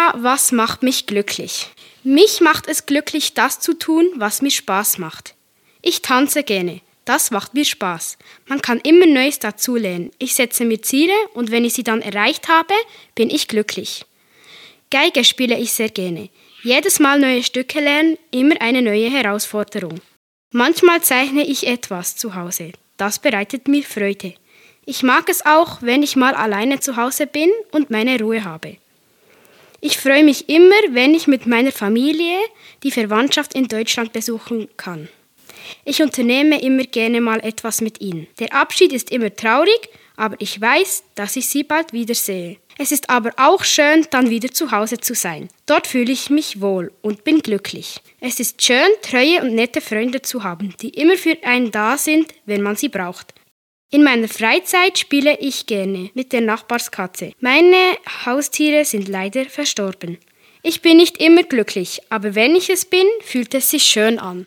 Thema, was macht mich glücklich? Mich macht es glücklich, das zu tun, was mir Spaß macht. Ich tanze gerne. Das macht mir Spaß. Man kann immer Neues dazulernen. Ich setze mir Ziele und wenn ich sie dann erreicht habe, bin ich glücklich. Geige spiele ich sehr gerne. Jedes Mal neue Stücke lernen, immer eine neue Herausforderung. Manchmal zeichne ich etwas zu Hause. Das bereitet mir Freude. Ich mag es auch, wenn ich mal alleine zu Hause bin und meine Ruhe habe. Ich freue mich immer, wenn ich mit meiner Familie die Verwandtschaft in Deutschland besuchen kann. Ich unternehme immer gerne mal etwas mit ihnen. Der Abschied ist immer traurig, aber ich weiß, dass ich sie bald wiedersehe. Es ist aber auch schön, dann wieder zu Hause zu sein. Dort fühle ich mich wohl und bin glücklich. Es ist schön, treue und nette Freunde zu haben, die immer für einen da sind, wenn man sie braucht. In meiner Freizeit spiele ich gerne mit der Nachbarskatze. Meine Haustiere sind leider verstorben. Ich bin nicht immer glücklich, aber wenn ich es bin, fühlt es sich schön an.